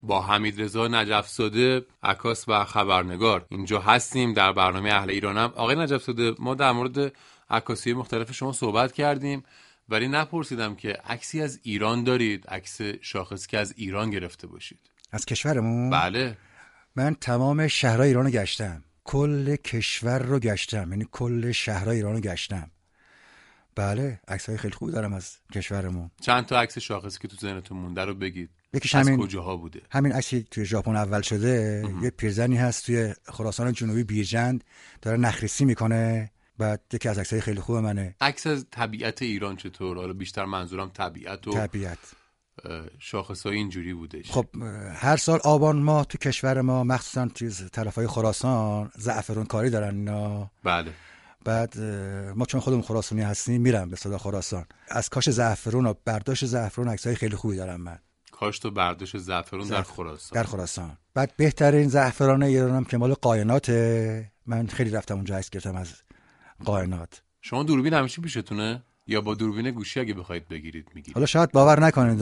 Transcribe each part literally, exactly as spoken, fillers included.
با حمیدرضا نجف‌زاده، عکاس و خبرنگار اینجا هستیم در برنامه اهل ایرانم. آقای نجف‌زاده، ما در مورد عکاسی مختلف شما صحبت کردیم ولی نپرسیدم که عکسی از ایران دارید، عکس شاخصی که از ایران گرفته باشید؟ از کشورمون؟ بله. من تمام شهرهای ایران رو گشتم، کل کشور رو گشتم، یعنی کل شهرهای ایران رو گشتم. بله، عکس‌های خیلی خوبی دارم از کشورمون. چند تا عکس شاخصی که تو ذهنتون مونده رو بگید. یکیش از همین کجاها بوده؟ همین عکسی توی ژاپن اول شده. یه پیرزنی هست توی خراسان جنوبی بیرجند داره نخریسی میکنه. بعد یکی از عکسای خیلی خوب منه. عکس از طبیعت ایران چطور؟ حالا بیشتر منظورم طبیعت و طبیعت. شاخصای اینجوری بودش. خب هر سال آبان ماه تو کشور ما مخصوصا توی طرفای خراسان زعفرون کاری دارن اینا. بله. بعد ما چون خودمون خراسانی هستیم میرم به صدا خراسان، از کاش زعفرون و برداشت زعفرون عکسای خیلی خوبی دارم من. کاشت و برداشت زعفرون در خراسان. در خراسان. بعد بهترین زعفران ایرانم که مال قایناته. من خیلی رفتم اونجا عکس گرفتم از قاینات. شما دوربین همیشه پیشتونه یا با دوربین گوشی اگه بخواید بگیرید میگیرید؟ حالا شاید باور نکنید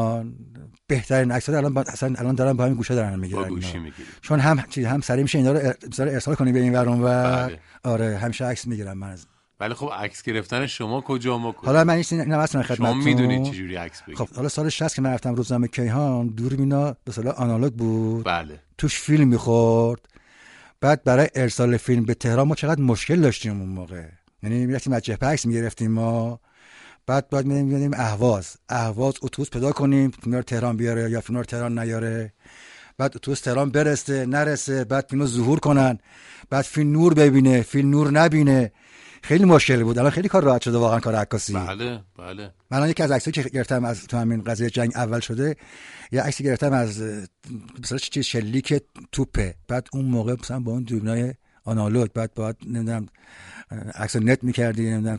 بهترین عکس‌ها الان با... اصلا الان دارن با همین گوشه دارن میگیرن. با گوشی میگیرید. چون هم چیز هم سریع میشه اینا رو ار... ارسال کنی به این ور اون ور. بله. آره همیشه عکس میگیرم من از. ولی خب عکس گرفتن شما کجا ما کجا؟ حالا من اینو واسه خدمتتون. شما میدونید چه جوری عکس بگیرید. خب حالا سال شصت که من رفتم روزنامه کیهان، دوربینا به اصطلاح آنالوگ بود. بله. توش فیلم میخورد. بعد برای ارسال فیلم به تهران ما چقدر مشکل داشتیم اون موقع. یعنی میرفتیم از جبهه عکس میگرفتیم ما. بعد بعد می‌ریم اهواز اهواز اتوبوس پیدا کنیم فیلم رو تهران بیاره یا فیلم رو تهران نیاره. بعد اتوبوس تهران برسه نرسه، بعد فیلمو ظهور کنن، بعد فیلم نور ببینه فیلم نور نبینه. خیلی مشکل بود. الان خیلی کار راحت شده واقعا کار عکاسی. بله بله. من الان یکی از عکسایی که گرفتم از تو همین قضیه جنگ اول شده، یه عکسی گرفتم از مثلا چیز شلیک توپه. بعد اون موقع مثلا با اون دوربینای آنالوگ بعد بعد نمیدونم عکس نت می‌کردی، نمیدونم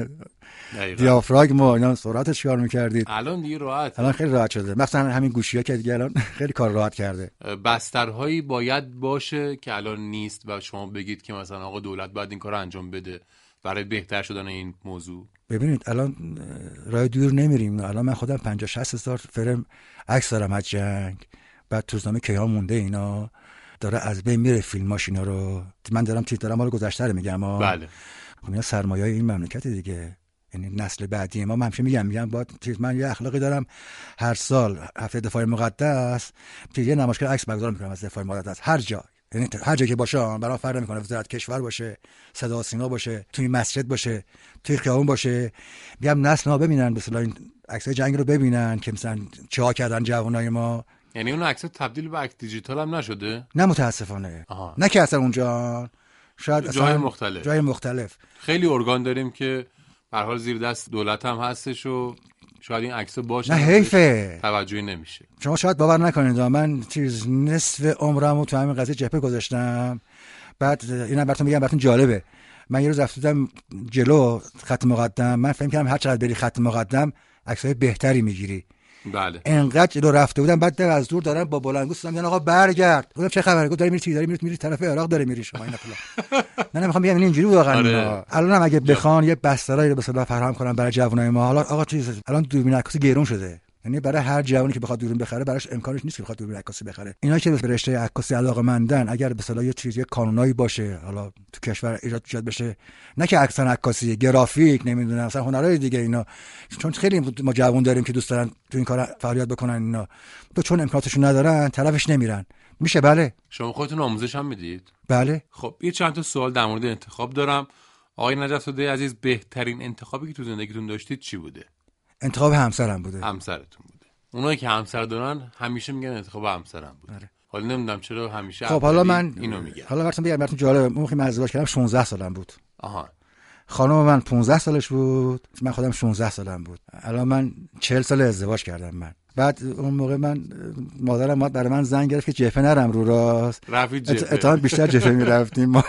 دیافراگم و اینا سرعتش کار می‌کردید. الان دیگه راحت. الان خیلی راحت شده. مثلا همین گوشی‌ها که دیگه الان خیلی کار راحت کرده. بسترهایی باید باشه که الان نیست و شما بگید که مثلا آقا دولت باید این کارو انجام بده برای بهتر شدن این موضوع. ببینید الان راه دور نمیریم. الان من خودم پنجاه شصت هزار فرم عکس دارم از جنگ. بعد تو روزنامه کیهان مونده اینا داره از بین میره فیلماش اینا رو. من دارم چیز دارم مال گذشته رو میگم. بله. خب اینا سرمایه این مملکت دیگه. یعنی نسل بعدی ما. من همیشه میگم میگم با چیز من یه اخلاقی دارم، هر سال هفته دفاع مقدس یه نمایشگاه عکس برگزار میکنم از دفاع مقدس هر جا. یعنی هر جایی که باشه برام فرق نمیکنه، وزارت کشور باشه، صدا و سیما باشه، توی مسجد باشه، توی خیابون باشه. میگم نسل ما ببینن مثلا این عکسای جنگ رو ببینن که مثلا چا کردن جوانای ما. یعنی اون عکس تبدیل به عکس دیجیتال هم نشده؟ نه متاسفانه. آها. نه که اصلا اونجا شاید جای مختلف جای مختلف خیلی ارگان داریم که به هر حال زیر دست دولت هم هستش و شاید این عکس باشه. نه حیفه توجهی نمیشه. شما شاید باور نکنید من چیز نصف عمرمو تو همین قضیه جبهه گذاشتم. بعد اینم براتون میگم براتون جالبه. من یه روز رفتم جلو خط مقدم، من فهم کردم هر چقدر بری خط مقدم عکسای بهتری میگیری. بله. انقدر جلو رفته بودم بعد از دور دارن با بلندگو میگن آقا برگرد. گفتم چه خبره؟ گفت داری میری چی داری میری میری طرف عراق داری میری شما اینا فلان. نه نمیخوام بگم اینجوری واقعا. آره. الانم اگه بخوان یه بسترایی رو به اصطلاح فراهم کنن برای جوانای ما. حالا آقا چیز الان دوربین عکاسی گرون شده. یعنی برای هر جوانی که بخواد دوربین بخره براش امکانش نیست که بخواد دوربین عکاسی بخره. اینا که به رشته عکاسی علاقه‌مندن اگر به اصطلاح یه چیزی قانونایی باشه حالا تو کشور ایجاد ایجاد بشه، نه که عکس عکاسی گرافیک نمیدونم مثلا هنرهای دیگه اینا، چون خیلی ما جوان داریم که دوست دارن تو این کار فعالیت بکنن اینا، تو چون امکاناتشون ندارن طرفش نمیرن. میشه؟ بله. شما خودتون آموزش هم میدید؟ بله. خب یه چند تا سوال در مورد انتخاب دارم. آقای نجف‌زاده عزیز، بهترین انتخابی که تو زندگیتون داشتید چی بوده؟ انتخاب همسرم بوده. همسرتون بوده. اونایی که همسر دارن همیشه میگن انتخاب همسرم بوده. آره. حالا نمیدونم چرا همیشه. خب حالا من اینو میگم. حالا براتون بگم براتون جالبه. اون موقع من ازدواج کردم شانزده سالم بود. آها. خانم من پانزده سالش بود، من خودم شانزده سالم بود. الان من چهل سال ازدواج کردم من. بعد اون موقع من مادرم ما برای من زنگ گرفت که جفه نرم رو راست. رفیق جفه. اتفاقا بیشتر جفه میرفتیم ما.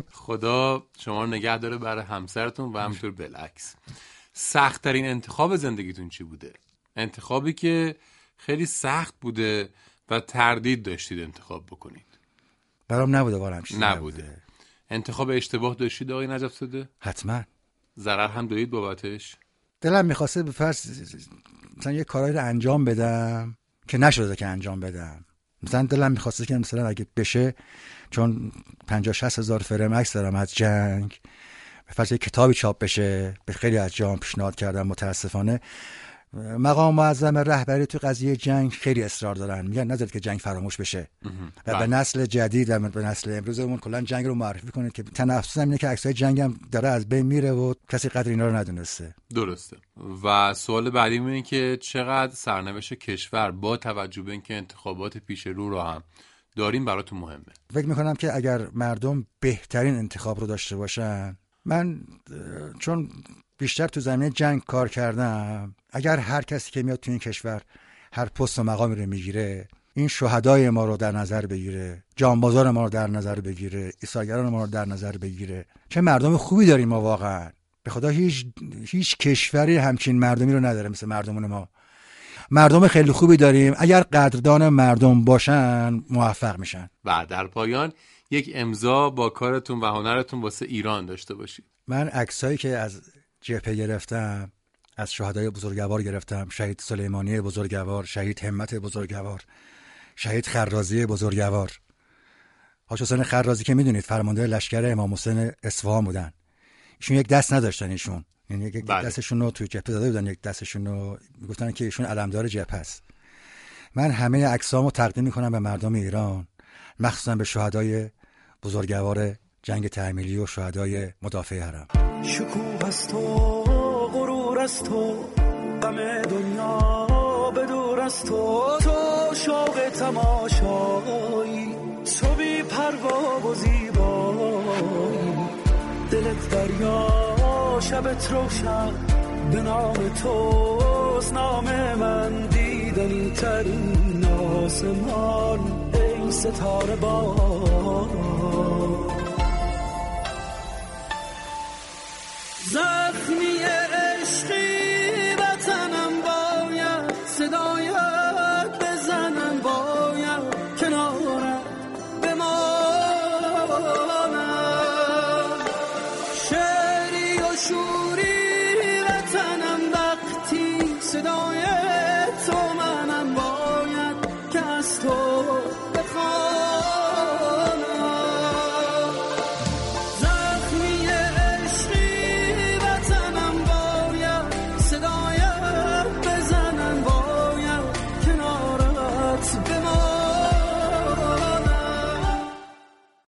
خدا شما رو نگه داره برای همسرتون و همینطور بالعکس. سخت ترین انتخاب زندگیتون چی بوده؟ انتخابی که خیلی سخت بوده و تردید داشتید انتخاب بکنید. برام نبوده واقعا چیزی نبوده. نبوده. انتخاب اشتباه داشتید آقای نجف‌زاده؟ حتما. ضرر هم دارید بابتش؟ دلم می‌خواسته به فرض مثلا یه کارایی رو انجام بدم که نشده که انجام بدم. مثلا دلم می‌خواسته که مثلا اگه بشه، چون پنجاه شصت هزار فریم عکس دارم از جنگ، به فرض یک کتابی چاپ بشه، به خیلی از جام پیشنهاد کردم، متاسفانه مقام معظم رهبری تو قضیه جنگ خیلی اصرار دارن، میگن نذارید که جنگ فراموش بشه و به نسل جدید و به نسل امروزمون کلا جنگ رو معرفی کنید که تنفس اینه که عکسای جنگ هم داره از بین میره و کسی قدر اینا رو ندونسته. درسته. و سوال بعدی اینه که چقدر سرنوشت کشور با توجه به اینکه انتخابات پیش رو رو هم داریم براتون مهمه؟ فکر میکنم که اگر مردم بهترین انتخاب رو داشته باشن، من چون بیشتر تو زمینه جنگ کار کردم، اگر هر کسی که میاد تو این کشور هر پست و مقامی رو میگیره، این شهدای ما رو در نظر بگیره، جانبازان ما رو در نظر بگیره، ایثارگران ما رو در نظر بگیره، چه مردم خوبی داریم ما واقعا. به خدا هیچ هیچ کشوری همچین مردمی رو نداره مثل مردمون ما. مردم خیلی خوبی داریم، اگر قدردان مردم باشن موفق میشن. و در پایان یک امضا با کارتون و هنرتون واسه ایران داشته باشید. من عکسایی که از جبهه گرفتم، از شهدای بزرگوار گرفتم، شهید سلیمانی بزرگوار، شهید همت بزرگوار، شهید خرازی بزرگوار. حاج حسین خرازی که میدونید فرمانده لشکر امام حسین اصفهان بودن، ایشون یک دست نداشتن، ایشون یعنی یک بله. دستشون رو توی جبهه داده بودن، یک دستشون رو میگفتن که ایشون علمدار جبهه است. من همه عکسامو تقدیم میکنم به مردم ایران، مخصوصا به شهدای بزرگوار جنگ تحمیلی و شهدای مدافع حرم. شکوه است و غرور است و غم دنیا بدور است و تو شوق تماشایی، تو بی پروا و زیبایی، دلت دریا شبت روشن، به نام توست نام من، دیدنی ترین آسمان ای ستاره بار. زخمی عشقی